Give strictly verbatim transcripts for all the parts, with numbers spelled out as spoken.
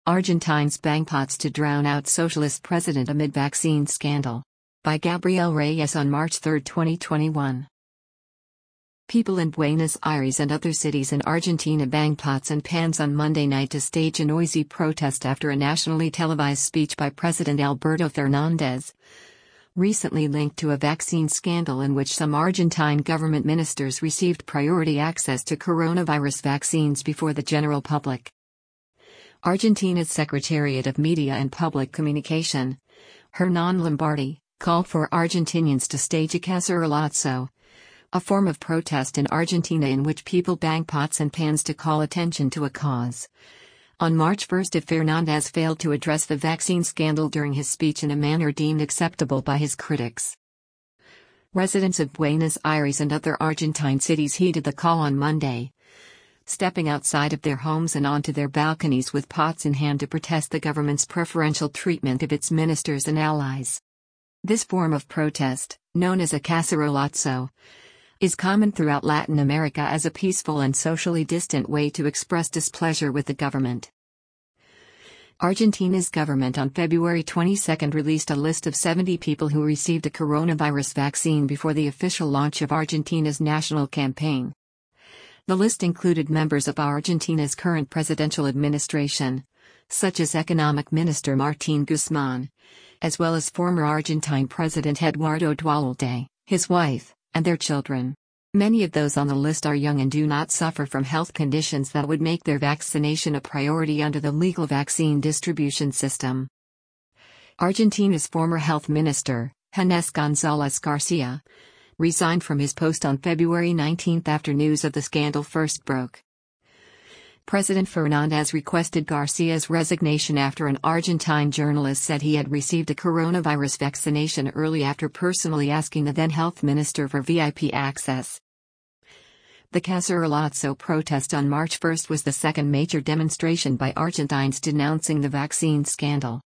Argentines bang pots to drown out socialist president amid vaccine scandal. By Gabriel Reyes on March third, twenty twenty-one. People in Buenos Aires and other cities in Argentina banged pots and pans on Monday night to stage a noisy protest after a nationally televised speech by President Alberto Fernandez, recently linked to a vaccine scandal in which some Argentine government ministers received priority access to coronavirus vaccines before the general public. Argentina's Secretariat of Media and Public Communication, Hernán Lombardi, called for Argentinians to stage a cacerolazo, a form of protest in Argentina in which people bang pots and pans to call attention to a cause. On March first, if Fernandez failed to address the vaccine scandal during his speech in a manner deemed acceptable by his critics. Residents of Buenos Aires and other Argentine cities heeded the call on Monday, stepping outside of their homes and onto their balconies with pots in hand to protest the government's preferential treatment of its ministers and allies. This form of protest, known as a cacerolazo, is common throughout Latin America as a peaceful and socially distant way to express displeasure with the government. Argentina's government on February twenty-second released a list of seventy people who received a coronavirus vaccine before the official launch of Argentina's national campaign. The list included members of Argentina's current presidential administration, such as Economic Minister Martín Guzmán, as well as former Argentine President Eduardo Dualde, his wife, and their children. Many of those on the list are young and do not suffer from health conditions that would make their vaccination a priority under the legal vaccine distribution system. Argentina's former health minister, Ginés González García, resigned from his post on February nineteenth after news of the scandal first broke. President Fernandez requested Garcia's resignation after an Argentine journalist said he had received a coronavirus vaccination early after personally asking the then health minister for V I P access. The cacerolazo protest on March first was the second major demonstration by Argentines denouncing the vaccine scandal.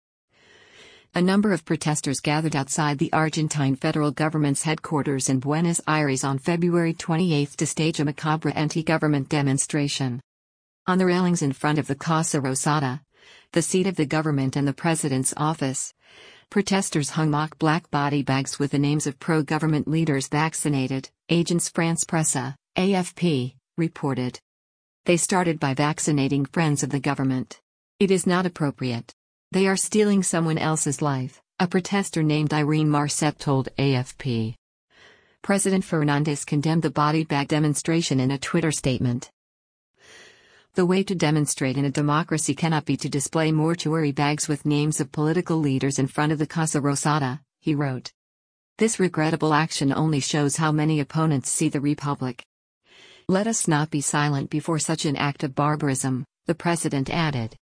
A number of protesters gathered outside the Argentine federal government's headquarters in Buenos Aires on February twenty-eighth to stage a macabre anti-government demonstration. On the railings in front of the Casa Rosada, the seat of the government and the president's office, protesters hung mock black body bags with the names of pro-government leaders vaccinated, Agence France Presse, A F P, reported. They started by vaccinating friends of the government. It is not appropriate. They are stealing someone else's life, a protester named Irene Marcet told A F P. President Fernandez condemned the body bag demonstration in a Twitter statement. The way to demonstrate in a democracy cannot be to display mortuary bags with names of political leaders in front of the Casa Rosada, he wrote. This regrettable action only shows how many opponents see the republic. Let us not be silent before such an act of barbarism, the president added.